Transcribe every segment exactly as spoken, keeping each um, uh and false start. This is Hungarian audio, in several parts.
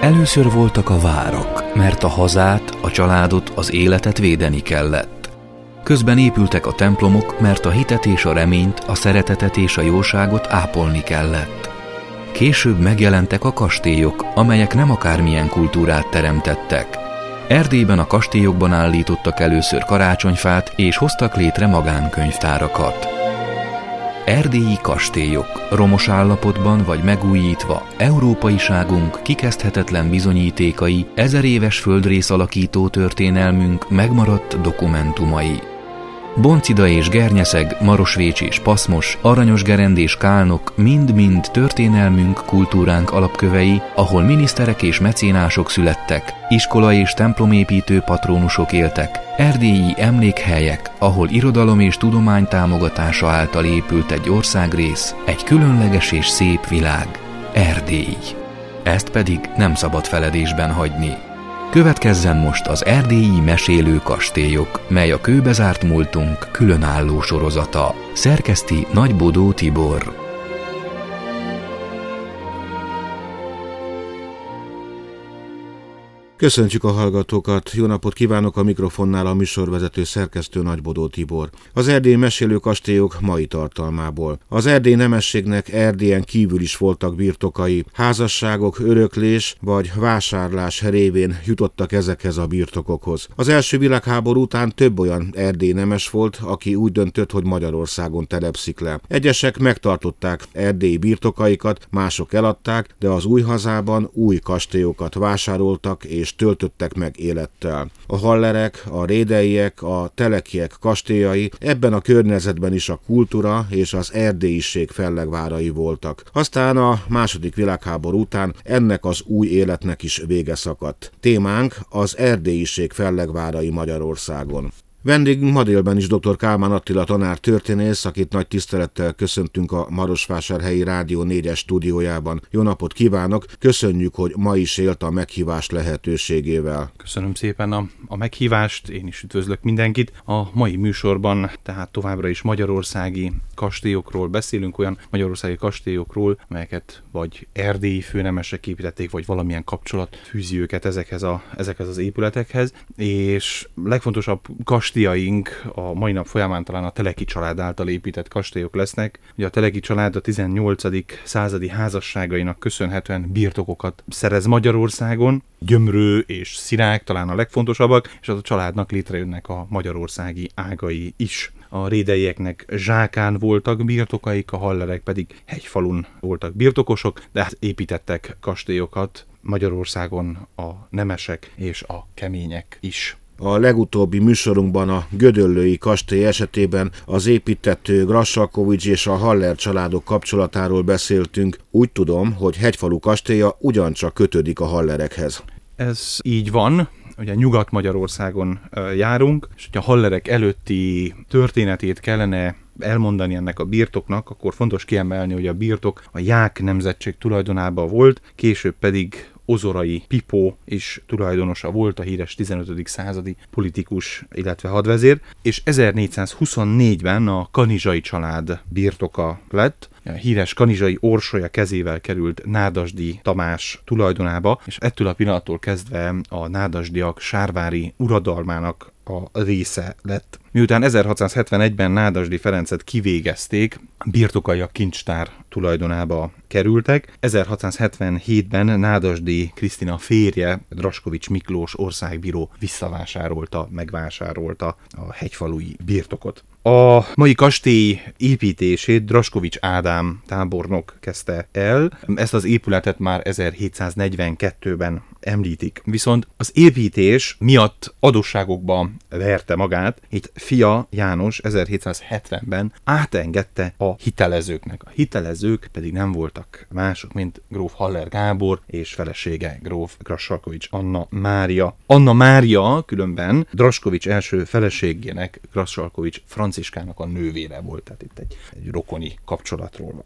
Először voltak a várak, mert a hazát, a családot, az életet védeni kellett. Közben épültek a templomok, mert a hitet és a reményt, a szeretetet és a jóságot ápolni kellett. Később megjelentek a kastélyok, amelyek nem akármilyen kultúrát teremtettek. Erdélyben a kastélyokban állítottak először karácsonyfát, és hoztak létre magánkönyvtárakat. Erdélyi kastélyok, romos állapotban vagy megújítva, európaiságunk kikezdhetetlen bizonyítékai, ezer éves földrész alakító történelmünk megmaradt dokumentumai. Boncida és Gernyeszeg, Marosvécs és Paszmos, Aranyosgerend és Kálnok mind-mind történelmünk, kultúránk alapkövei, ahol miniszterek és mecénások születtek, iskola és templomépítő patrónusok éltek, erdélyi emlékhelyek, ahol irodalom és tudomány támogatása által épült egy országrész, egy különleges és szép világ, Erdély. Ezt pedig nem szabad feledésben hagyni. Következzen most az erdélyi mesélő kastélyok, mely a kőbezárt múltunk különálló sorozata. Szerkeszti Nagybodó Tibor. Köszöntjük a hallgatókat, jó napot kívánok, a mikrofonnál a műsorvezető szerkesztő Nagybodó Tibor. Az erdélyi mesélő kastélyok mai tartalmából. Az erdélyi nemességnek Erdélyen kívül is voltak birtokai, házasságok, öröklés vagy vásárlás révén jutottak ezekhez a birtokokhoz. Az első világháború után több olyan erdélyi nemes volt, aki úgy döntött, hogy Magyarországon telepszik le. Egyesek megtartották erdélyi birtokaikat, mások eladták, de az új hazában új kastélyokat vásároltak és töltöttek meg élettel. A hallerek, a rédeiek, a telekiek kastélyai ebben a környezetben is a kultúra és az erdélyiség fellegvárai voltak. Aztán a második világháború után ennek az új életnek is vége szakadt. Témánk az erdélyiség fellegvárai Magyarországon. Vendégünk ma délben is dr. Kálmán Attila tanár történész, akit nagy tisztelettel köszöntünk a Marosvásárhelyi Rádió négyes stúdiójában. Jó napot kívánok, köszönjük, hogy ma is élt a meghívás lehetőségével. Köszönöm szépen a, a meghívást, én is üdvözlök mindenkit. A mai műsorban tehát továbbra is magyarországi kastélyokról beszélünk, olyan magyarországi kastélyokról, amelyeket vagy erdélyi főnemesek építették, vagy valamilyen kapcsolat fűzi őket ezekhez, a, ezekhez az épületekhez, és legfontosabb kastélyaink a mai nap folyamán talán a Teleki család által épített kastélyok lesznek. Ugye a Teleki család a tizennyolcadik századi házasságainak köszönhetően birtokokat szerez Magyarországon, Gyömrő és Szirák talán a legfontosabbak, és az a családnak létrejönnek a magyarországi ágai is. A rédeieknek Zsákán voltak birtokaik, a hallerek pedig Hegyfalun voltak birtokosok, de hát építettek kastélyokat Magyarországon a nemesek és a kemények is. A legutóbbi műsorunkban a gödöllői kastély esetében az építtető Grassalkovich és a Haller családok kapcsolatáról beszéltünk. Úgy tudom, hogy Hegyfalu kastélya ugyancsak kötődik a hallerekhez. Ez így van. Ugye Nyugat-Magyarországon járunk, és hogyha a hallerek előtti történetét kellene elmondani ennek a birtoknak, akkor fontos kiemelni, hogy a birtok a Ják nemzetség tulajdonában volt, később pedig Ozorai Pipó is tulajdonosa volt, a híres tizenötödik századi politikus, illetve hadvezér, és ezernégyszázhuszonnégyben a Kanizsai család birtoka lett. A híres kanizsai Orsolya kezével került Nádasdy Tamás tulajdonába, és ettől a pillanattól kezdve a nádasdyak sárvári uradalmának a része lett. Miután ezerhatszázhetvenegyben Nádasdy Ferencet kivégezték, birtokai a kincstár tulajdonába kerültek. ezerhatszázhetvenhétben Nádasdy Krisztina férje, Draskovics Miklós országbíró visszavásárolta, megvásárolta a hegyfalui birtokot. A mai kastély építését Draskovics Ádám tábornok kezdte el, ezt az épületet már ezerhétszáznegyvenkettőben említik. Viszont az építés miatt adósságokba verte magát, itt fia János ezerhétszázhetvenben átengedte a hitelezőknek. A hitelezők pedig nem voltak mások, mint gróf Haller Gábor és felesége gróf Grassalkovich Anna Mária. Anna Mária különben Draskovics első feleségének, Grassalkovich Franciskának a nővére volt, tehát itt egy, egy rokoni kapcsolatról van szó.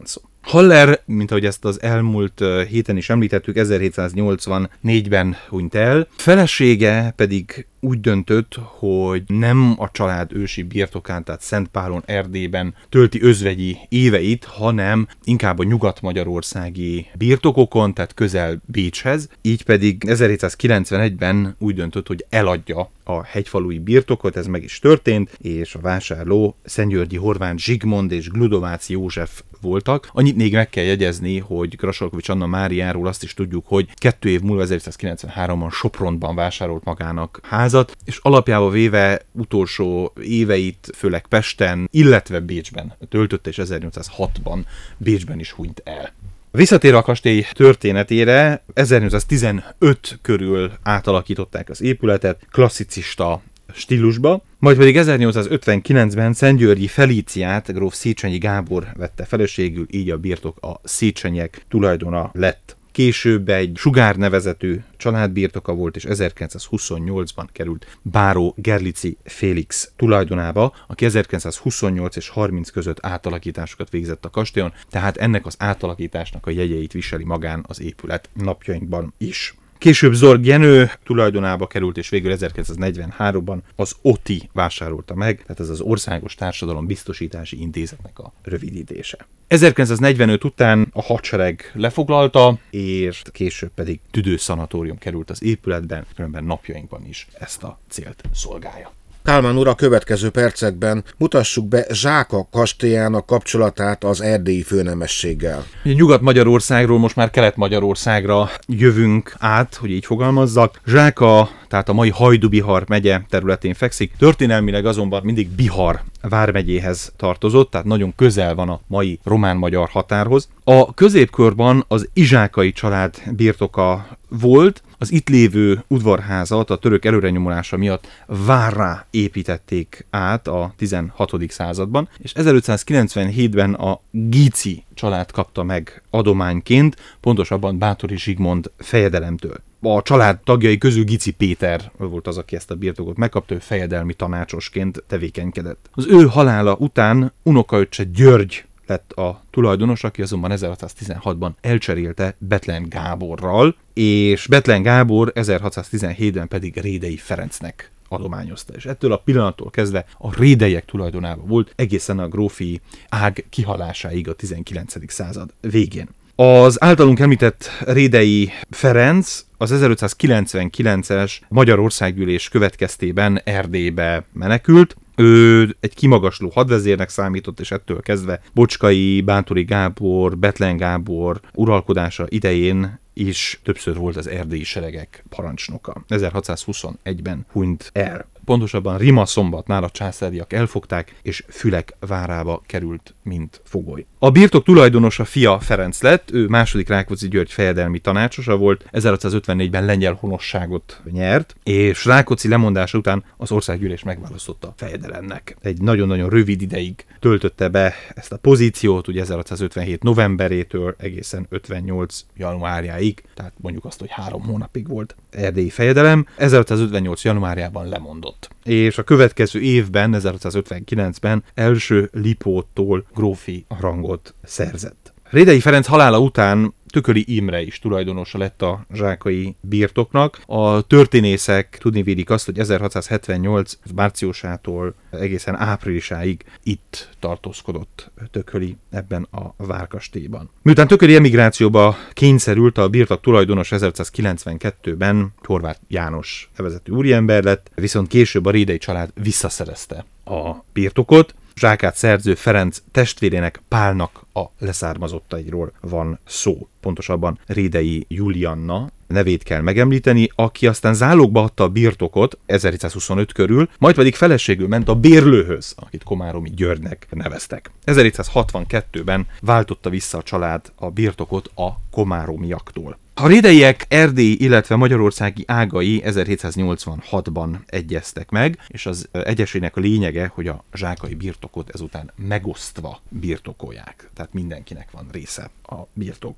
Haller, mint ahogy ezt az elmúlt héten is említettük, ezerhétszáznyolcvannégyben hunyt el, felesége pedig úgy döntött, hogy nem a család ősi birtokán, tehát Szentpálon, Erdélyben tölti özvegyi éveit, hanem inkább a nyugat-magyarországi birtokokon, tehát közel Bécshez. Így pedig ezerhétszázkilencvenegyben úgy döntött, hogy eladja a hegyfalui birtokot, ez meg is történt, és a vásárló Szentgyörgyi Horváth Zsigmond és Gludováci József voltak. Annyit még meg kell jegyezni, hogy Grassalkovich Anna Máriáról azt is tudjuk, hogy kettő év múlva ezerhétszázkilencvenháromban Sopronban vásárolt magának házat, és alapjába véve utolsó éveit főleg Pesten, illetve Bécsben töltötte, és ezernyolcszázhatban Bécsben is hunyt el. Visszatérve a kastély történetére, ezernyolcszáztizenöt körül átalakították az épületet klasszicista stílusba, majd pedig ezernyolcszázötvenkilencben Szentgyörgyi Felíciát gróf Széchenyi Gábor vette feleségül, így a birtok a Széchenyek tulajdona lett. Később egy Sugár nevezetű családbirtoka volt, és ezerkilencszázhuszonnyolcban került báró Gerlici Félix tulajdonába, aki ezerkilencszázhuszonnyolc és harminc között átalakításokat végzett a kastélyon, tehát ennek az átalakításnak a jegyeit viseli magán az épület napjainkban is. Később Zorg Jenő tulajdonába került, és végül ezerkilencszáznegyvenháromban az o té i vásárolta meg, tehát ez az Országos Társadalom Biztosítási Intézetnek a rövidítése. ezerkilencszáznegyvenöt után a hadsereg lefoglalta, és később pedig tüdőszanatórium került az épületben, különben napjainkban is ezt a célt szolgálja. Kálmán úr, a következő percekben mutassuk be Zsáka kastélyának kapcsolatát az erdélyi főnemességgel. Nyugat-Magyarországról most már Kelet-Magyarországra jövünk át, hogy így fogalmazzak. Zsáka, tehát a mai Hajdú-Bihar megye területén fekszik, történelmileg azonban mindig Bihar vármegyéhez tartozott, tehát nagyon közel van a mai román-magyar határhoz. A középkorban az Izsákai család birtoka volt, az itt lévő udvarházat a török előrenyomulása miatt várrá építették át a tizenhatodik században, és ezerötszázkilencvenhétben a Gíci család kapta meg adományként, pontosabban Báthori Zsigmond fejedelemtől. A család tagjai közül Gici Péter volt az, aki ezt a birtokot megkapta, ő fejedelmi tanácsosként tevékenykedett. Az ő halála után unokaöccse György lett a tulajdonos, aki azonban ezerhatszáztizenhatban elcserélte Bethlen Gáborral, és Bethlen Gábor ezerhatszáztizenhétben pedig Rédei Ferencnek adományozta. És ettől a pillanattól kezdve a rédeiek tulajdonában volt egészen a grófi ág kihalásáig a tizenkilencedik század végén. Az általunk említett Rédei Ferenc az ezerötszázkilencvenkilences Magyar Országgyűlés következtében Erdélybe menekült. Ő egy kimagasló hadvezérnek számított, és ettől kezdve Bocskai, Bántori Gábor, Bethlen Gábor uralkodása idején is többször volt az erdélyi seregek parancsnoka. ezerhatszázhuszonegyben hunyt el. Pontosabban Rimaszombatnál a császáriak elfogták, és Fülek várába került, mint fogoly. A birtok tulajdonosa fia Ferenc lett, ő második Rákóczi György fejedelmi tanácsosa volt, ezerhatszázötvennégyben lengyel honosságot nyert, és Rákóczi lemondása után az országgyűlés megválasztotta fejedelemnek. Egy nagyon-nagyon rövid ideig töltötte be ezt a pozíciót, ugye ezerhatszázötvenhét novemberétől egészen ötvennyolc januárjáig, tehát mondjuk azt, hogy három hónapig volt erdélyi fejedelem, ezerhatszázötvennyolc januárjában lemondott. És a következő évben, ezerhatszázötvenkilencben első Lipóttól grófi rangot szerzett. Rédei Ferenc halála után Tököli Imre is tulajdonosa lett a zsákai birtoknak. A történészek tudni vélik azt, hogy ezerhatszázhetvennyolc márciusától egészen áprilisáig itt tartózkodott Tököli ebben a várkastélyban. Miután Tököli emigrációba kényszerült, a birtok tulajdonos ezerhatszázkilencvenkettőben Horváth János nevezetű úriember lett, viszont később a Rédei család visszaszerezte a birtokot. Zsákát szerző Ferenc testvérének Pálnak a leszármazottairól van szó. Pontosabban Rédei Julianna nevét kell megemlíteni, aki aztán zálogba adta a birtokot ezerhétszázhuszonöt körül, majd pedig feleségül ment a bérlőhöz, akit Komáromi Györgynek neveztek. ezerhétszázhatvankettőben váltotta vissza a család a birtokot a komáromiaktól. A rédeiek erdélyi, illetve magyarországi ágai ezerhétszáznyolcvanhatban egyeztek meg, és az egyesének a lényege, hogy a zsákai birtokot ezután megosztva birtokolják. Tehát mindenkinek van része a birtokból.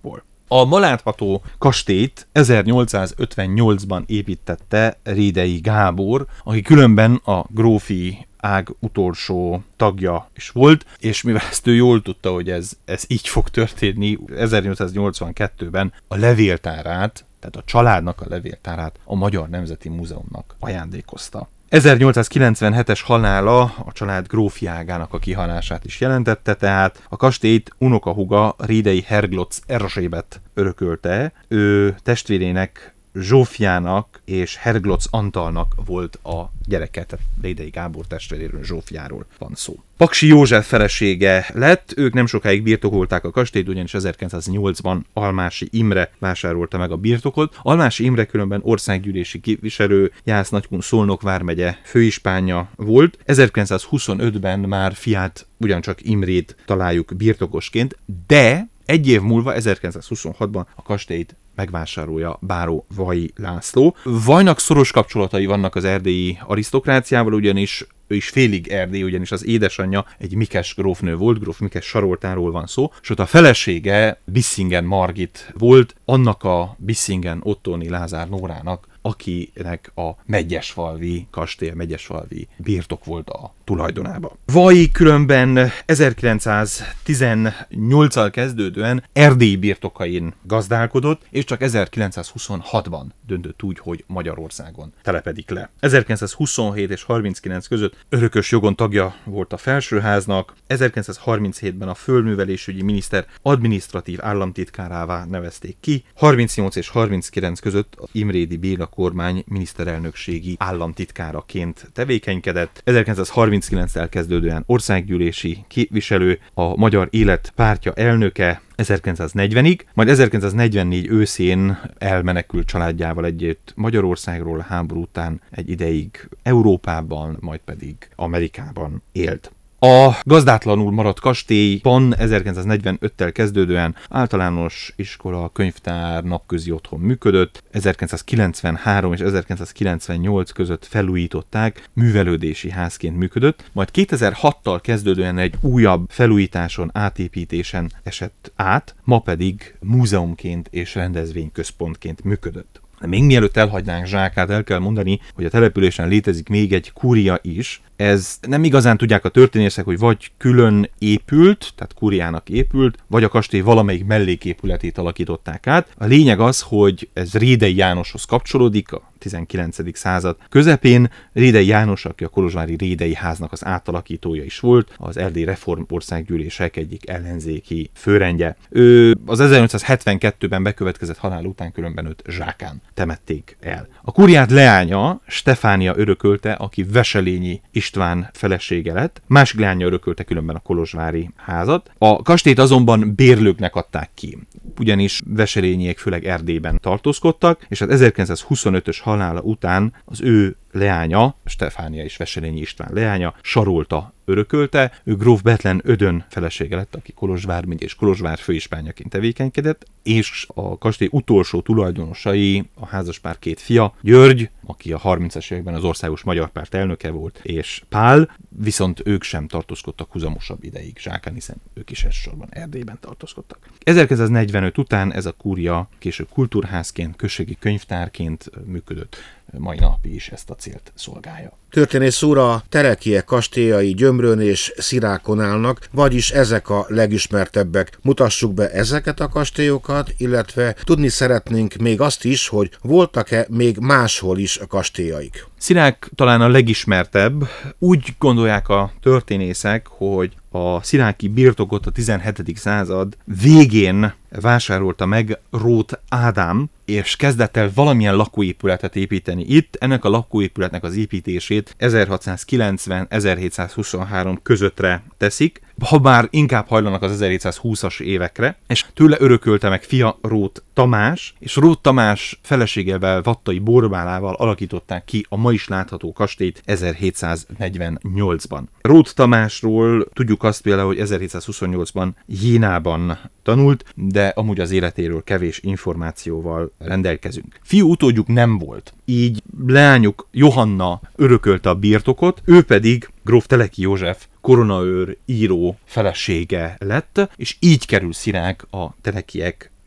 A ma látható kastélyt ezernyolcszázötvennyolcban építette Rédei Gábor, aki különben a grófi ág utolsó tagja is volt, és mivel ezt ő jól tudta, hogy ez, ez így fog történni, ezernyolcszáznyolcvankettőben a levéltárát, tehát a családnak a levéltárát a Magyar Nemzeti Múzeumnak ajándékozta. ezernyolcszázkilencvenhetes halála a család grófi ágának a kihalását is jelentette, tehát a kastélyt unokahúga Rédei Herglotz Erzsébet örökölte, ő testvérének Zsófjának és Herglotz Antalnak volt a gyereke, tehát Rédei Gábor testvéréről, Zsófjáról van szó. Paksi József felesége lett, ők nem sokáig birtokolták a kastélyt, ugyanis ezerkilencszáznyolcban Almási Imre vásárolta meg a birtokot. Almási Imre különben országgyűlési képviselő, Jász Nagykun Szolnok vármegye főispánja volt. ezerkilencszázhuszonötben már fiát, ugyancsak Imrét találjuk birtokosként, de egy év múlva, ezerkilencszázhuszonhatban a kastélyt megvásárolja Báró Vay László. Vajnak szoros kapcsolatai vannak az erdélyi arisztokráciával, ugyanis ő is félig erdély, ugyanis az édesanyja egy Mikes grófnő volt, gróf Mikes Saroltáról van szó, és ott a felesége Bissingen Margit volt, annak a Bissingen Ottoni Lázár Nórának, akinek a Megyesfalvi kastély, Megyesfalvi birtok volt a tulajdonában. Vay különben ezerkilencszáztizennyolccal kezdődően Erdély birtokain gazdálkodott, és csak ezerkilencszázhuszonhatban döntött úgy, hogy Magyarországon telepedik le. ezerkilencszázhuszonhét és harminckilenc között örökös jogon tagja volt a felsőháznak, ezerkilencszázharminchétben a földművelésügyi miniszter adminisztratív államtitkárává nevezték ki, harmincnyolc és harminckilenc között a Imrédi Béla kormány miniszterelnökségi államtitkáraként tevékenykedett, ezerkilencszázharminckilenctől kezdődően országgyűlési képviselő, a Magyar Élet pártja elnöke ezerkilencszáznegyvenig, majd ezerkilencszáznegyvennégy őszén elmenekült családjával együtt Magyarországról, háború után egy ideig Európában, majd pedig Amerikában élt. A gazdátlanul maradt kastélyban ezerkilencszáznegyvenöttel kezdődően általános iskola, könyvtár, napközi otthon működött, ezerkilencszázkilencvenhárom és ezerkilencszázkilencvennyolc között felújították, művelődési házként működött, majd kétezer-hattal kezdődően egy újabb felújításon, átépítésen esett át, ma pedig múzeumként és rendezvényközpontként működött. De még mielőtt elhagynánk Zsákát, el kell mondani, hogy a településen létezik még egy kúria is. Ez nem igazán tudják a történészek, hogy vagy külön épült, tehát kúriának épült, vagy a kastély valamelyik melléképületét alakították át. A lényeg az, hogy ez Rédei Jánoshoz kapcsolódik, a tizenkilencedik század közepén. Rédei János, aki a kolozsvári Rédei háznak az átalakítója is volt, az erdélyi reformországgyűlések egyik ellenzéki főrendje. Ő az ezernyolcszázhetvenkettőben bekövetkezett halál után különben őt Zsákán temették el. A kúriát leánya, Stefánia örökölte, aki Veselényi István felesége lett, másik leánya örökölte különben a kolozsvári házat. A kastélyt azonban bérlőknek adták ki, ugyanis Veselényiek főleg Erdélyben tartózkodtak, és az ezerkilencszázhuszonötös halála után az ő leánya, Stefánia és Veselényi István leánya, Sarolta örökölte, ő gróf Bethlen Ödön felesége lett, aki Kolozsvár megye és Kolozsvár főispányaként tevékenykedett, és a kastély utolsó tulajdonosai, a házaspár két fia, György, aki a harmincas években az Országos Magyar Párt elnöke volt, és Pál, viszont ők sem tartózkodtak huzamosabb ideig Zsákán, hiszen ők is elsősorban Erdélyben tartózkodtak. ezerkilencszáznegyvenöt után ez a kúria később kultúrházként, községi könyvtárként működött, mai napig is ezt a célt szolgálja. Történész úr, a Terekiek kastélyai Gyömrön és Szirákon állnak, vagyis ezek a legismertebbek. Mutassuk be ezeket a kastélyokat, illetve tudni szeretnénk még azt is, hogy voltak-e még máshol is a kastélyaik. Szirák talán a legismertebb. Úgy gondolják a történészek, hogy a sziráki birtokot a tizenhetedik század végén vásárolta meg Róth Ádám, és kezdett el valamilyen lakóépületet építeni itt. Ennek a lakóépületnek az építését ezerhatszázkilencven - ezerhétszázhuszonhárom közöttre teszik, ha bár inkább hajlanak az ezerhétszázhúszas évekre, és tőle örökölte meg fia Róth Tamás, és Róth Tamás feleségével, Vattai Borbálával alakították ki a ma is látható kastélyt ezerhétszáznegyvennyolcban. Róth Tamásról tudjuk azt például, hogy ezerhétszázhuszonnyolcban Jénában tanult, de amúgy az életéről kevés információval rendelkezünk. Fiú utódjuk nem volt, így leányuk Johanna örökölte a birtokot, ő pedig gróf Teleki József koronaőr író felesége lett, és így kerül Szirák a Telekiek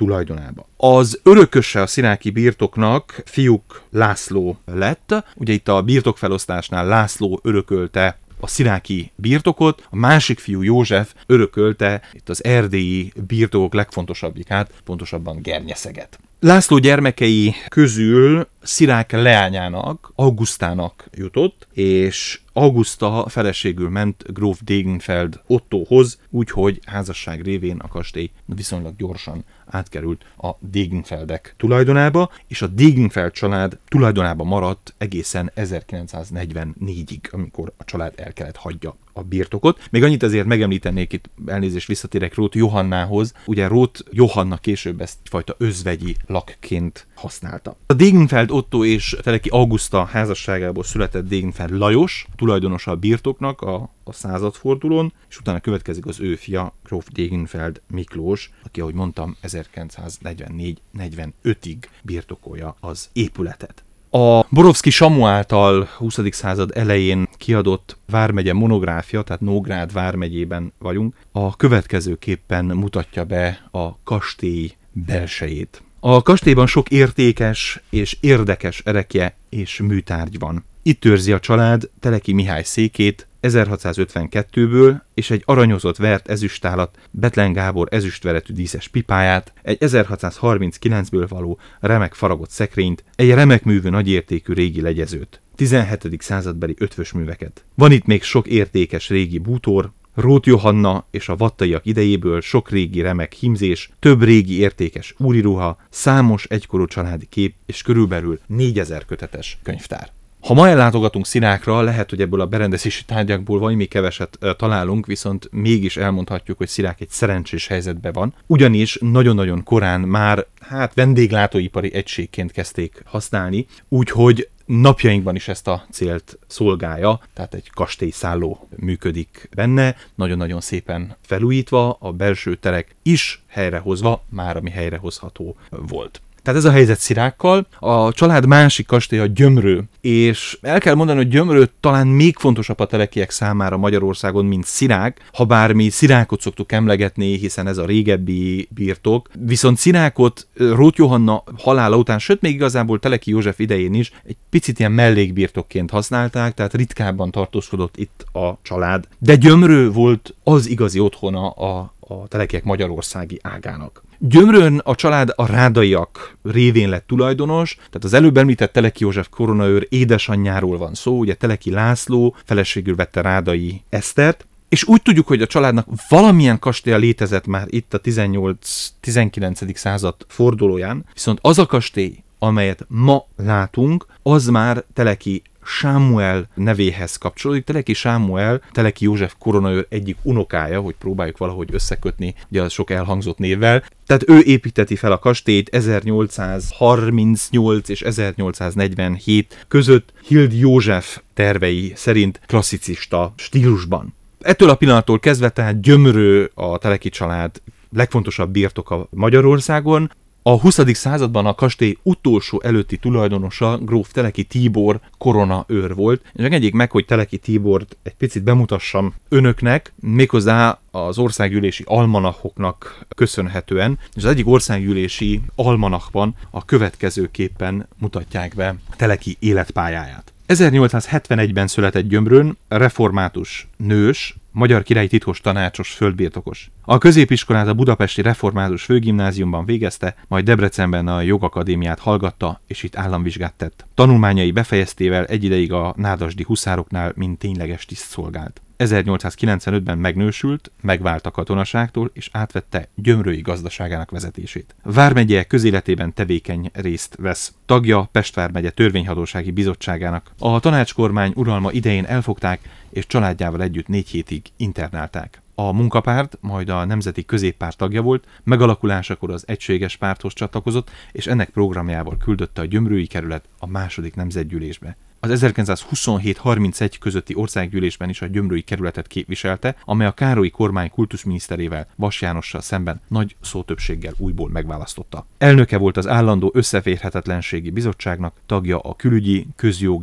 tulajdonába. Az örököse a sziráki birtoknak fiúk László lett, ugye itt a birtokfelosztásnál László örökölte a sziráki birtokot, a másik fiú József örökölte itt az erdélyi birtokok legfontosabbikát, pontosabban Gernyeszeget. László gyermekei közül Szirák leányának, Augusztának jutott, és Auguszta feleségül ment gróf Degenfeld Ottóhoz, úgyhogy házasság révén a kastély viszonylag gyorsan átkerült a Degenfeldek tulajdonába, és a Degenfeld család tulajdonába maradt egészen ezerkilencszáznegyvennégyig, amikor a család el kellett hagyja a birtokot. Még annyit azért megemlítenék, itt elnézést visszatérek Róth Johannához. Ugye Róth Johanna később ezt egyfajta özvegyi lakként használta. A Degenfeld Ottó és Teleki Auguszta házasságából született Degenfeld Lajos, tulajdonosa a birtoknak a, a századfordulón, és utána következik az ő fia, gróf Degenfeld Miklós, aki, ahogy mondtam, ezerkilencszáznegyvennégy negyvenötig birtokolja az épületet. A Borovszki Samu által huszadik század elején kiadott vármegye monográfia, tehát Nógrád vármegyében vagyunk, a következőképpen mutatja be a kastély belsejét. A kastélyban sok értékes és érdekes erekje és műtárgy van. Itt őrzi a család Teleki Mihály székét ezerhatszázötvenkettőből és egy aranyozott vert ezüstálat, Bethlen Gábor ezüstveretű díszes pipáját, egy ezerhatszázharminckilencből való remek faragott szekrényt, egy remek művű nagyértékű régi legyezőt, tizenhetedik századbeli ötvös műveket. Van itt még sok értékes régi bútor, Róth Johanna és a vattaiak idejéből sok régi remek hímzés, több régi értékes úriruha, számos egykorú családi kép és körülbelül négyezer kötetes könyvtár. Ha ma ellátogatunk Szirákra, lehet, hogy ebből a berendezési tárgyakból valami keveset e, találunk, viszont mégis elmondhatjuk, hogy Szirák egy szerencsés helyzetben van, ugyanis nagyon-nagyon korán már hát vendéglátóipari egységként kezdték használni, úgyhogy napjainkban is ezt a célt szolgálja, tehát egy kastélyszálló működik benne, nagyon-nagyon szépen felújítva, a belső terek is helyrehozva, már ami helyrehozható volt. Tehát ez a helyzet Szirákkal. A család másik kastély a Gyömrő, és el kell mondani, hogy Gyömrő talán még fontosabb a telekiek számára Magyarországon, mint Szirák, ha bár mi Szirákot szoktuk emlegetni, hiszen ez a régebbi birtok, viszont Szirákot Róth Johanna halála után, sőt még igazából Teleki József idején is egy picit ilyen mellékbirtokként használták, tehát ritkábban tartózkodott itt a család. De Gyömrő volt az igazi otthona a, a telekiek magyarországi ágának. Gyömrőn a család a Rádaiak révén lett tulajdonos, tehát az előbb említett Teleki József koronaőr édesanyjáról van szó, ugye Teleki László feleségül vette Rádai Esztert, és úgy tudjuk, hogy a családnak valamilyen kastélya létezett már itt a tizennyolc-tizenkilencedik század fordulóján, viszont az a kastély, amelyet ma látunk, az már Teleki Sámuel nevéhez kapcsolódik. Teleki Sámuel, Teleki József koronaőr egyik unokája, hogy próbáljuk valahogy összekötni ugye a sok elhangzott névvel. Tehát ő építeti fel a kastélyt ezernyolcszázharmincnyolc és ezernyolcszáznegyvenhét között Hild József tervei szerint klasszicista stílusban. Ettől a pillanattól kezdve tehát Gyömrő a Teleki család legfontosabb birtoka Magyarországon. A huszadik században a kastély utolsó előtti tulajdonosa gróf Teleki Tíbor koronaőr volt, és engedjék meg, hogy Teleki Tíbort egy picit bemutassam önöknek, méghozzá az országgyűlési almanachoknak köszönhetően, és az egyik országgyűlési almanachban a következőképpen mutatják be Teleki életpályáját. ezernyolcszázhetvenegyben született Gyömrőn, református nős, magyar királyi titkos tanácsos földbirtokos. A középiskolát a budapesti református főgimnáziumban végezte, majd Debrecenben a jogakadémiát hallgatta, és itt államvizsgát tett. Tanulmányai befejeztével egy ideig a nádasdi huszároknál mint tényleges tiszt szolgált. ezernyolcszázkilencvenötben megnősült, megvált a katonaságtól, és átvette Gyömrői gazdaságának vezetését. Vármegye közéletében tevékeny részt vesz. Tagja Pest vármegye törvényhatósági bizottságának. A tanácskormány uralma idején elfogták, és családjával együtt négy hétig internálták. A munkapárt, majd a Nemzeti Középpárt tagja volt, megalakulásakor az Egységes Párthoz csatlakozott, és ennek programjával küldötte a Gyömrői kerület a második nemzetgyűlésbe. Az ezerkilencszázhuszonhét harmincegy közötti országgyűlésben is a Gyömrői kerületet képviselte, amely a Károlyi kormány kultuszminiszterével, Vas Jánossal szemben nagy szótöbbséggel újból megválasztotta. Elnöke volt az állandó összeférhetetlenségi bizottságnak, tagja a külügyi, közjogi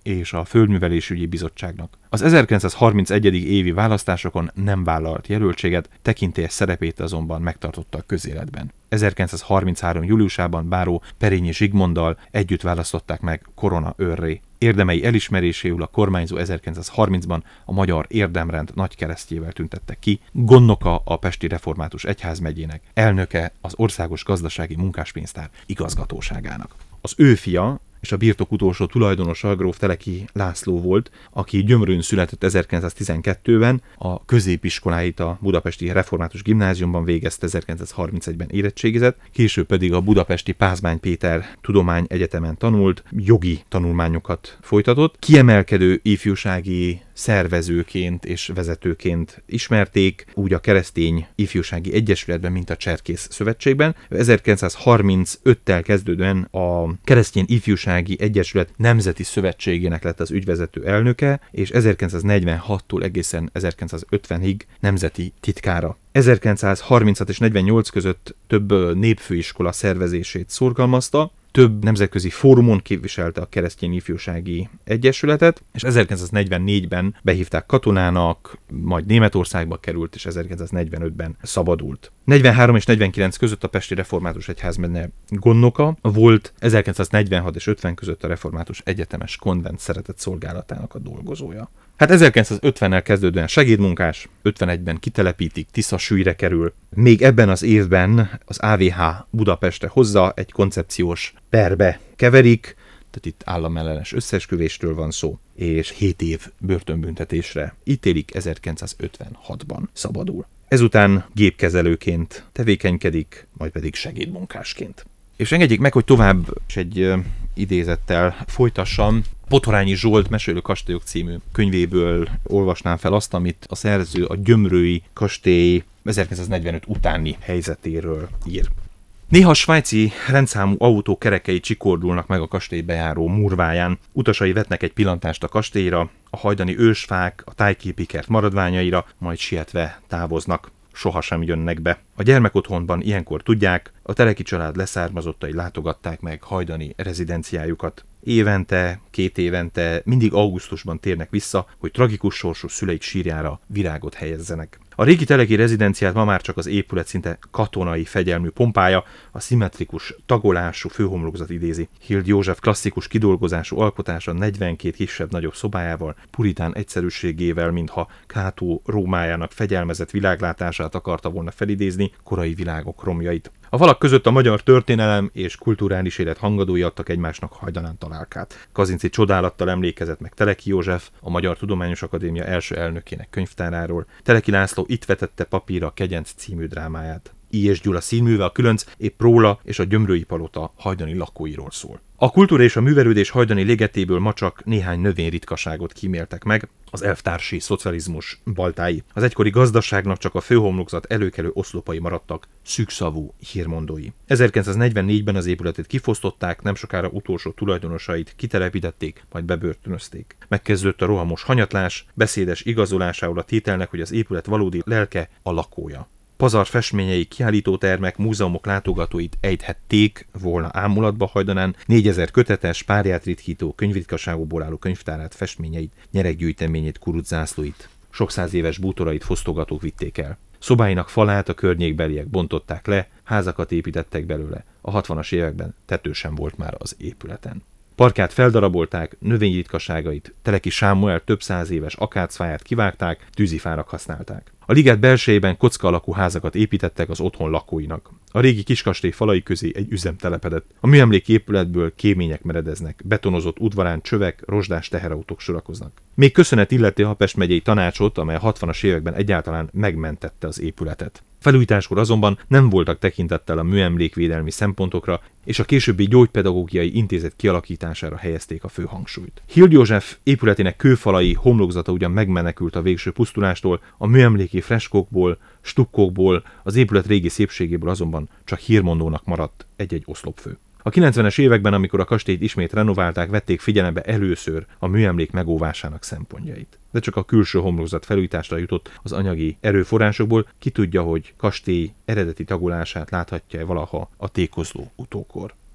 és a Földművelésügyi Bizottságnak. Az ezerkilencszázharmincegyedik évi választásokon nem vállalt jelöltséget, tekintélyes szerepét azonban megtartotta a közéletben. ezerkilencszázharminchárom. júliusában báró Perényi Zsigmonddal együtt választották meg korona őrré. Érdemei elismeréséül a kormányzó ezerkilencszázharmincban a Magyar Érdemrend nagykeresztjével tüntette ki, gondnoka a Pesti Református Egyházmegyének, elnöke az Országos Gazdasági Munkáspénztár igazgatóságának. Az ő fia és a birtok utolsó tulajdonosa gróf Teleki László volt, aki Gyömrőn született ezerkilencszáztizenkettőben, a középiskoláit a Budapesti Református Gimnáziumban végezte, ezerkilencszázharmincegyben érettségizett, később pedig a budapesti Pázmány Péter Tudományegyetemen tanult, jogi tanulmányokat folytatott. Kiemelkedő ifjúsági szervezőként és vezetőként ismerték, úgy a Keresztény Ifjúsági Egyesületben, mint a Cserkész Szövetségben. ezerkilencszázharmincöttel kezdődően a Keresztény Ifjúsági Egyesület Nemzeti Szövetségének lett az ügyvezető elnöke, és ezerkilencszáznegyvenhattól egészen ezerkilencszázötvenig nemzeti titkára. ezerkilencszázharminchat és negyvennyolc között több népfőiskola szervezését szorgalmazta, több nemzetközi fórumon képviselte a Keresztény Ifjúsági Egyesületet, és ezerkilencszáznegyvennégyben behívták katonának, majd Németországba került, és ezerkilencszáznegyvenötben szabadult. negyvenhárom és negyvenkilenc között a Pesti Református Egyházmegye gondnoka volt, ezerkilencszáznegyvenhat és ötven között a Református Egyetemes Konvent szeretett szolgálatának a dolgozója. Hát ezerkilencszázötvennel kezdődően segédmunkás, ötvenegyben kitelepítik, Tiszasúlyra kerül. Még ebben az évben az á vé há Budapestre hozza, egy koncepciós perbe keverik, tehát itt államellenes összeesküvésről van szó, és hét év börtönbüntetésre ítélik, ezerkilencszázötvenhatban szabadul. Ezután gépkezelőként tevékenykedik, majd pedig segédmunkásként. És engedjék meg, hogy tovább egy uh, idézettel folytassam. Botorányi Zsolt Mesélő kastélyok című könyvéből olvasnám fel azt, amit a szerző a gyömrői kastély ezerkilencszáznegyvenöt utáni helyzetéről ír. Néha a svájci rendszámú autó kerekei csikordulnak meg a kastély bejáró murváján. Utasai vetnek egy pillantást a kastélyra, a hajdani ősfák, a tájképikert maradványaira, majd sietve távoznak. Sohasem jönnek be. A gyermekotthonban ilyenkor tudják, a Teleki család leszármazottai látogatták meg hajdani rezidenciájukat. Évente, két évente, mindig augusztusban térnek vissza, hogy tragikus sorsú szüleik sírjára virágot helyezzenek. A régi teleki rezidenciát ma már csak az épület szinte katonai fegyelmű pompája, a szimmetrikus tagolású főhomlokzat idézi. Hild József klasszikus kidolgozású alkotása negyvenkét kisebb-nagyobb szobájával, puritán egyszerűségével, mintha Kátó Rómájának fegyelmezett világlátását akarta volna felidézni, korai világok romjait. A falak között a magyar történelem és kulturális élet hangadói adtak egymásnak hajdanán találkát. Kazinczy csodálattal emlékezett meg Teleki József, a Magyar Tudományos Akadémia első elnökének könyvtáráról. Teleki László itt vetette papírra a Kegyenc című drámáját. I. és Gyula színműve, a Különc épp róla és a Gyömrői palota hajdani lakóiról szól. A kultúra és a művelődés hajdani légetéből ma csak néhány növényritkaságot kíméltek meg, az elvtársi szocializmus baltái. Az egykori gazdaságnak csak a főhomlokzat előkelő oszlopai maradtak, szűkszavú hírmondói. ezerkilencszáznegyvennégyben az épületet kifosztották, nem sokára utolsó tulajdonosait kitelepítették, majd bebörtönözték. Megkezdődött a rohamos hanyatlás, beszédes igazolásául a tételnek, hogy az épület valódi lelke a lakója. Pazar festményei, kiállítótermek, múzeumok látogatóit ejthették volna ámulatba hajdanán, négyezer kötetes, párját ritkító, könyvritkaságokból álló könyvtárát, festményeit, nyereggyűjteményét, kuruczászlóit, sok száz éves bútorait fosztogatók vitték el. Szobáinak falát a környékbeliek bontották le, házakat építettek belőle. A hatvanas években tető sem volt már az épületen. Parkját feldarabolták, növényritkaságait, Teleki Sámuel több száz éves akácfáját kivágták, tűzifának használták. A liget belsejében kocka alakú házakat építettek az otthon lakóinak. A régi kiskastély falai közé egy üzem telepedett. A műemléki épületből kémények meredeznek, betonozott udvarán csövek, rozsdás teherautók sorakoznak. Még köszönet illeti a Pest megyei tanácsot, amely a hatvanas években egyáltalán megmentette az épületet. Felújításkor azonban nem voltak tekintettel a műemlékvédelmi szempontokra, és a későbbi gyógypedagógiai intézet kialakítására helyezték a főhangsúlyt. Hild József épületének kőfalai homlokzata ugyan megmenekült a végső pusztulástól, a műemléki freskókból, stukkókból, az épület régi szépségéből azonban csak hírmondónak maradt egy-egy oszlopfő. A kilencvenes években, amikor a kastélyt ismét renoválták, vették figyelembe először a műemlék megóvásának szempontjait. De csak a külső homlokzat felújításra jutott az anyagi erőforrásokból, ki tudja, hogy kastély eredeti tagolását láthatja valaha a tékozló utókor.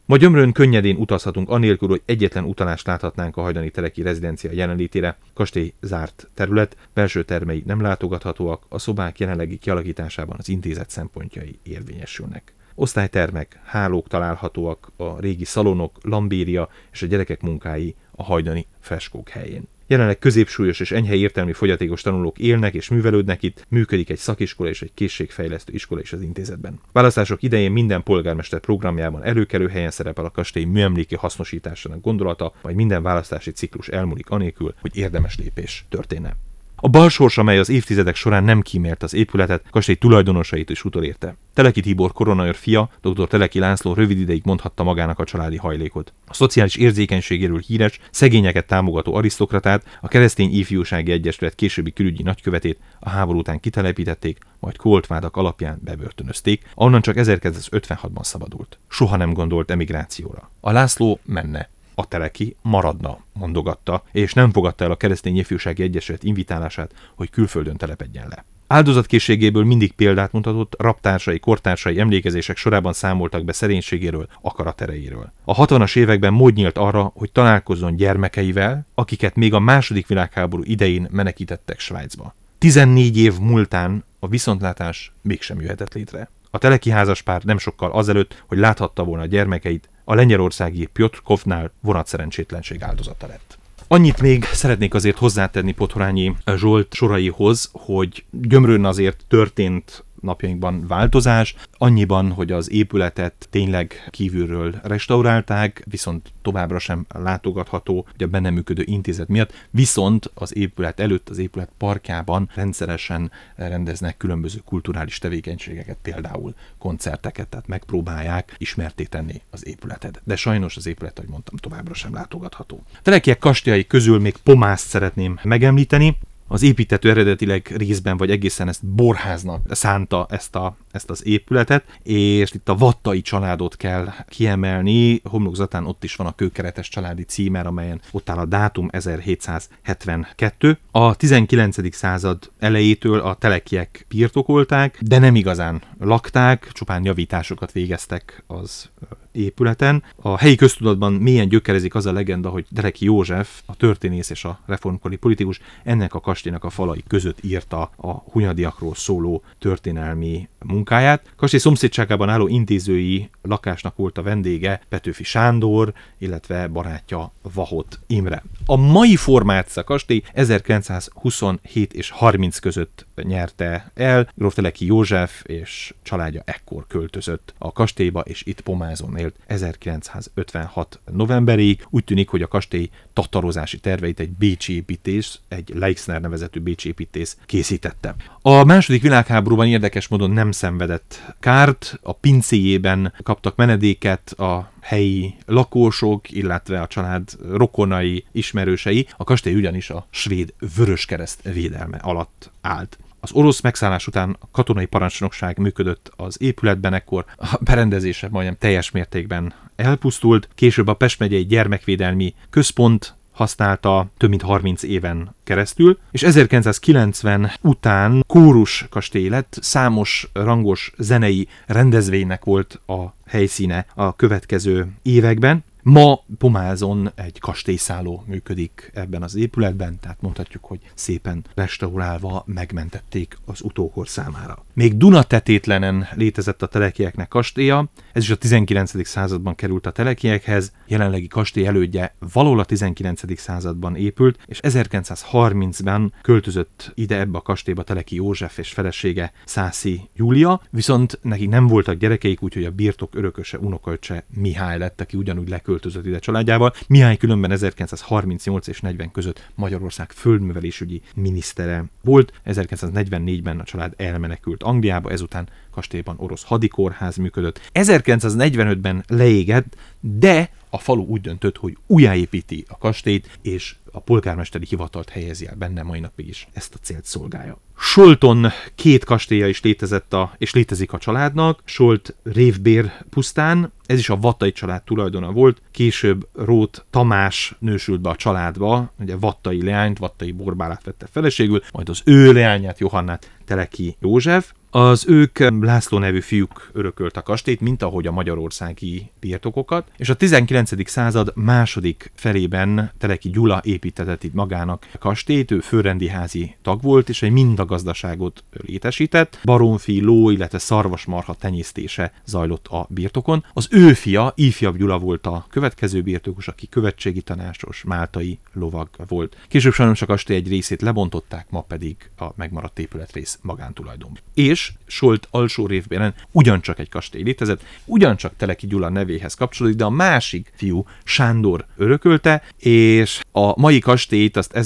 Ma Gyömrön könnyedén utazhatunk anélkül, hogy egyetlen utalást láthatnánk a hajdani teleki rezidencia jelenlétére. Kastély zárt terület, belső termei nem látogathatóak, a szobák jelenlegi kialakításában az intézet szempontjai érvényesülnek. Osztálytermek, hálók találhatóak, a régi szalonok, lambéria és a gyerekek munkái a hajdani freskók helyén. Jelenleg középsúlyos és enyhe értelmi fogyatékos tanulók élnek és művelődnek itt, működik egy szakiskola és egy készségfejlesztő iskola is az intézetben. Választások idején minden polgármester programjában előkelő helyen szerepel a kastély műemléki hasznosításának gondolata, majd minden választási ciklus elmúlik anélkül, hogy érdemes lépés történne. A balsors, amely az évtizedek során nem kímélt az épületet, kastély tulajdonosait is utolérte. Teleki Tibor koronaőr fia, dr. Teleki László rövid ideig mondhatta magának a családi hajlékot. A szociális érzékenységéről híres, szegényeket támogató arisztokratát, a Keresztény Ifjúsági Egyesület későbbi külügyi nagykövetét a háború után kitelepítették, majd koltvádak alapján bebörtönözték, ahonnan csak ezerkilencszázötvenhatban szabadult. Soha nem gondolt emigrációra. A László menne. A Teleki maradna, mondogatta, és nem fogadta el a Keresztény Ifjúsági Egyesület invitálását, hogy külföldön telepedjen le. Áldozatkészségéből mindig példát mutatott, raptársai, kortársai emlékezések sorában számoltak be szerénységéről, akaraterejéről. A hatvanas években mód nyílt arra, hogy találkozzon gyermekeivel, akiket még a második világháború idején menekítettek Svájcba. tizennégy év múltán a viszontlátás mégsem jöhetett létre. A teleki házaspár nem sokkal azelőtt, hogy láthatta volna a gyermekeit, a lengyelországi Piotrkovnál vonatszerencsétlenség áldozata lett. Annyit még szeretnék azért hozzátenni Podhorányi Zsolt soraihoz, hogy Gyömrön azért történt napjainkban változás, annyiban, hogy az épületet tényleg kívülről restaurálták, viszont továbbra sem látogatható, hogy a benne működő intézet miatt, viszont az épület előtt, az épület parkjában rendszeresen rendeznek különböző kulturális tevékenységeket, például koncerteket, tehát megpróbálják ismertté tenni az épületet. De sajnos az épület, ahogy mondtam, továbbra sem látogatható. Telekiek kastélyai közül még Pomászt szeretném megemlíteni. Az építető eredetileg részben vagy egészen ezt borháznak szánta ezt, a, ezt az épületet, és itt a Vattai családot kell kiemelni. Homlokzatán ott is van a kőkeretes családi címer, amelyen ott áll a dátum ezerhétszázhetvenkettő. A tizenkilencedik század elejétől a telekiek birtokolták, de nem igazán lakták, csupán javításokat végeztek az épületen. A helyi köztudatban mélyen gyökerezik az a legenda, hogy Teleki József, a történész és a reformkori politikus ennek a kastélynak a falai között írta a hunyadiakról szóló történelmi munkáját. Kastély szomszédságában álló intézői lakásnak volt a vendége Petőfi Sándor, illetve barátja Vahot Imre. A mai formát a kastély ezerkilencszázhuszonhét és harminc között nyerte el. Gróf Teleki József és családja ekkor költözött a kastélyba, és itt Pomázon élt ezerkilencszázötvenhat novemberéig. Úgy tűnik, hogy a kastély tatarozási terveit egy bécsi építész, egy Leixner nevezetű bécsi építész készítette. A második világháborúban érdekes módon nem szenvedett kárt, a pincéjében kaptak menedéket a helyi lakósok, illetve a család rokonai, ismerősei. A kastély ugyanis a svéd Vöröskereszt védelme alatt állt. Az orosz megszállás után a katonai parancsnokság működött az épületben, ekkor a berendezése majdnem teljes mértékben elpusztult. Később a Pest megyei gyermekvédelmi központ használta több mint harminc éven keresztül, és ezerkilencszázkilencven után kórus kastély lett, számos rangos zenei rendezvénynek volt a helyszíne a következő években. Ma Pomázon egy kastélyszálló működik ebben az épületben, tehát mondhatjuk, hogy szépen restaurálva megmentették az utókor számára. Még Dunatetétlenen létezett a telekieknek kastélya, ez is a tizenkilencedik században került a telekiekhez, jelenlegi kastély elődje valahol a tizenkilencedik században épült, és ezerkilencszázharmincban költözött ide ebbe a kastélyba Teleki József és felesége Szászi Júlia, viszont nekik nem voltak gyerekeik, úgyhogy a birtok örököse, unokaöccse Mihály lett, aki ugyanúgy leköltözött ide családjával. Mihály különben ezerkilencszázharmincnyolc és negyven között Magyarország földművelésügyi minisztere volt. ezerkilencszáznegyvennégyben a család elmenekült Angliába, ezután kastélyban orosz hadikórház működött. ezerkilencszáznegyvenötben leégett, de a falu úgy döntött, hogy újjáépíti a kastélyt, és a polgármesteri hivatalt helyezi el benne, mai napig is ezt a célt szolgálja. Solton két kastélya is létezett a, és létezik a családnak, Solt Révbér pusztán, ez is a Vattai család tulajdona volt, később Róth Tamás nősült be a családba, ugye Vattai leányt, Vattai Borbálát vette feleségül, majd az ő leányát, Johannát Teleki József. Az ők László nevű fiúk örökölt a kastélyt, mint ahogy a magyarországi birtokokat, és a tizenkilencedik század második felében Teleki Gyula építetett itt magának kastélyt, ő főrendiházi tag volt, és egy mindagazdaságot létesített, baromfi, ló, illetve szarvasmarha tenyésztése zajlott a birtokon. Az ő fia, Ifjabb Gyula volt a következő birtokos, aki követségi tanácsos, máltai lovag volt. Később sajnos a kastély egy részét lebontották, ma pedig a megmaradt épületrész magántulajdon. És Solt alsó révbéren ugyancsak egy kastély létezett, ugyancsak Teleki Gyula nevéhez kapcsolódik, de a másik fiú, Sándor örökölte, és a mai kastélyt azt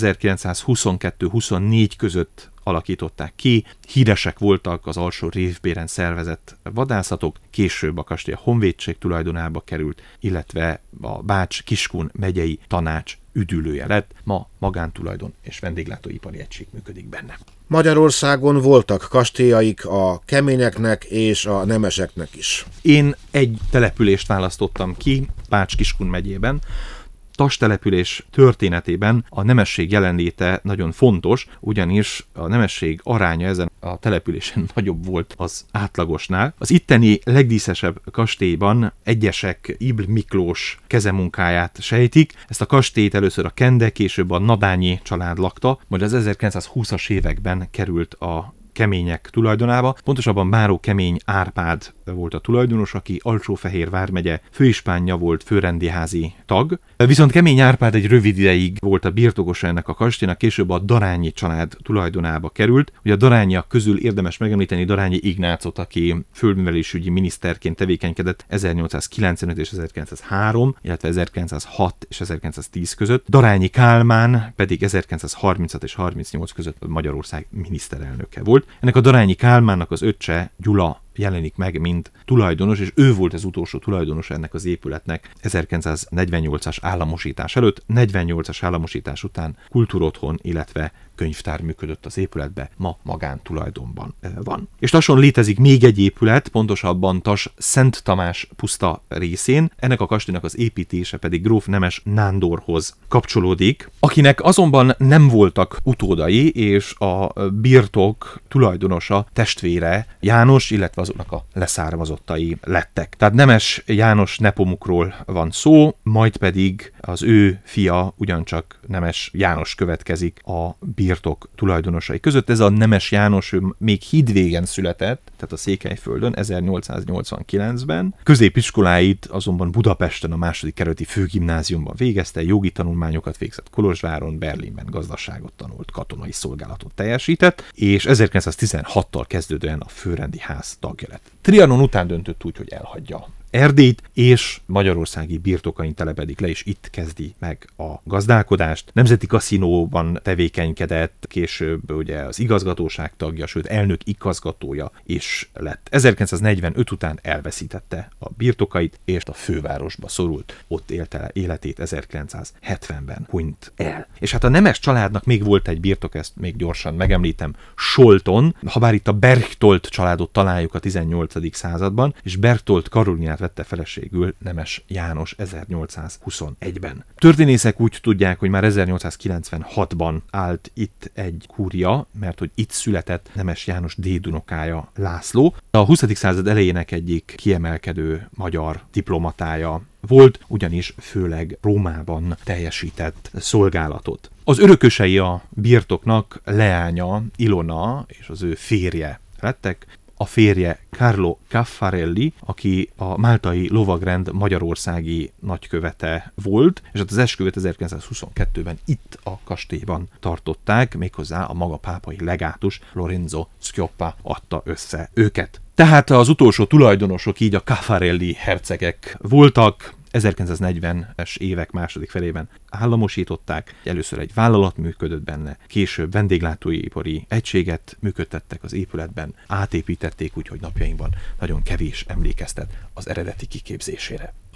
ezerkilencszázhuszonkettő-huszonnégy között alakították ki, híresek voltak az alsó révbéren szervezett vadászatok, később a kastély a honvédség tulajdonába került, illetve a Bács-Kiskun megyei tanács üdülője lett, ma magántulajdon és vendéglátóipari egység működik benne. Magyarországon voltak kastélyaik a keményeknek és a nemeseknek is. Én egy települést választottam ki Bács-Kiskun megyében. Tas település történetében a nemesség jelenléte nagyon fontos, ugyanis a nemesség aránya ezen a településen nagyobb volt az átlagosnál. Az itteni legdíszesebb kastélyban egyesek Ibl Miklós kezemunkáját sejtik. Ezt a kastélyt először a Kende, később a Nadányi család lakta, majd az ezerkilencszázhúszas években került a Kemények tulajdonába. Pontosabban báró Kemény Árpád volt a tulajdonos, aki Alsó-Fehér vármegye főispánja volt, főrendiházi tag. Viszont Kemény Árpád egy rövid ideig volt a birtokosa ennek a kastélynak, később a Darányi család tulajdonába került. Ugye a Darányiak közül érdemes megemlíteni Darányi Ignácot, aki földművelésügyi miniszterként tevékenykedett ezernyolcszázkilencvenöt és ezerkilencszázhárom, illetve ezerkilencszázhat és ezerkilencszáztíz között. Darányi Kálmán pedig ezerkilencszázharminchat és harmincnyolc között Magyarország miniszterelnöke volt. Ennek a Darányi Kálmánnak az öccse, Gyula jelenik meg, mint tulajdonos, és ő volt az utolsó tulajdonos ennek az épületnek ezerkilencszáznegyvennyolcas államosítás előtt. negyvennyolcas államosítás után kultúrotthon, illetve könyvtár működött az épületbe, ma magántulajdonban van. És Tason létezik még egy épület, pontosabban Tas Szent Tamás puszta részén, ennek a kastélynak az építése pedig gróf Nemes Nándorhoz kapcsolódik, akinek azonban nem voltak utódai, és a birtok tulajdonosa, testvére János, illetve azoknak a leszármazottai lettek. Tehát Nemes János Nepomukról van szó, majd pedig az ő fia, ugyancsak Nemes János következik a birtok tulajdonosai között. Ez a Nemes János, ő még Hídvégen született, tehát a Székelyföldön, ezernyolcszáznyolcvankilencben. Középiskoláit azonban Budapesten a második kerületi főgimnáziumban végezte, jogi tanulmányokat végzett Kolozsváron, Berlinben gazdaságot tanult, katonai szolgálatot teljesített, és ezerkilencszáztizenhattal kezdődően a főrendi ház tagja lett. Trianon után döntött úgy, hogy elhagyja Erdélyt, és magyarországi birtokain telepedik le, és itt kezdi meg a gazdálkodást. Nemzeti kaszinóban tevékenykedett, később ugye az igazgatóság tagja, sőt elnök igazgatója is lett. ezerkilencszáznegyvenöt után elveszítette a birtokait, és a fővárosba szorult. Ott élte életét, ezerkilencszázhetvenben hunyt el. És hát a Nemes családnak még volt egy birtok, ezt még gyorsan megemlítem, Solton, habár itt a Berchtold családot találjuk a tizennyolcadik században, és Berchtold Karolinát vette feleségül Nemes János ezernyolcszázhuszonegyben. Történészek úgy tudják, hogy már ezernyolcszázkilencvenhatban állt itt egy kúria, mert hogy itt született Nemes János dédunokája László. A huszadik század elejének egyik kiemelkedő magyar diplomatája volt, ugyanis főleg Rómában teljesített szolgálatot. Az örökösei a birtoknak leánya Ilona és az ő férje lettek. A férje Carlo Caffarelli, aki a máltai lovagrend magyarországi nagykövete volt, és az esküvőt ezerkilencszázhuszonkettőben itt a kastélyban tartották, méghozzá a maga pápai legátus Lorenzo Schioppa adta össze őket. Tehát az utolsó tulajdonosok így a Caffarelli hercegek voltak, ezerkilencszáznegyvenes évek második felében államosították, először egy vállalat működött benne, később vendéglátóipari egységet működtettek az épületben, átépítették úgy, hogy napjainkban nagyon kevés emlékeztet az eredeti kiképzésére.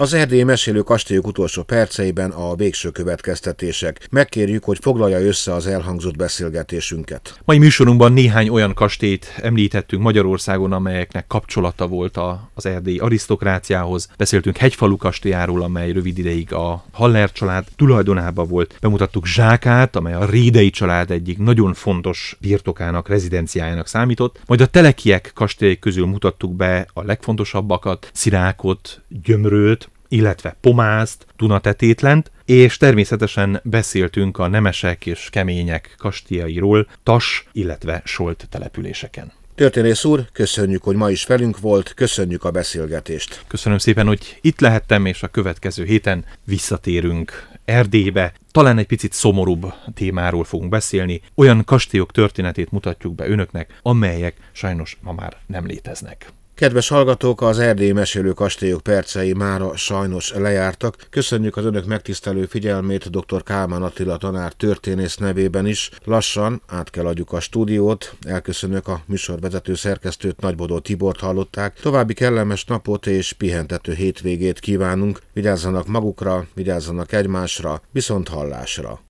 Az erdélyi mesélő kastélyok utolsó perceiben a végső következtetések. Megkérjük, hogy foglalja össze az elhangzott beszélgetésünket. Mai műsorunkban néhány olyan kastélyt említettünk Magyarországon, amelyeknek kapcsolata volt a, az erdélyi arisztokráciához. Beszéltünk Hegyfalu kastélyáról, amely rövid ideig a Haller család tulajdonában volt. Bemutattuk Zsákát, amely a Rédei család egyik nagyon fontos birtokának, rezidenciájának számított. Majd a Telekiek kastélyok közül mutattuk be a legfontosabbakat, Szirákot, Gyömrőt, illetve Pomázt, Dunatetétlent, és természetesen beszéltünk a nemesek és kemények kastélyairól, Tas, illetve Solt településeken. Történész úr, köszönjük, hogy ma is velünk volt, köszönjük a beszélgetést. Köszönöm szépen, hogy itt lehettem, és a következő héten visszatérünk Erdélybe. Talán egy picit szomorúbb témáról fogunk beszélni, olyan kastélyok történetét mutatjuk be önöknek, amelyek sajnos ma már nem léteznek. Kedves hallgatók, az erdélyi mesélő kastélyok percei mára sajnos lejártak. Köszönjük az önök megtisztelő figyelmét dr. Kálmán Attila tanár történész nevében is. Lassan át kell adjuk a stúdiót. Elköszönök, a műsorvezető szerkesztőt, Nagybodó Tibort hallották. További kellemes napot és pihentető hétvégét kívánunk. Vigyázzanak magukra, vigyázzanak egymásra, viszont hallásra.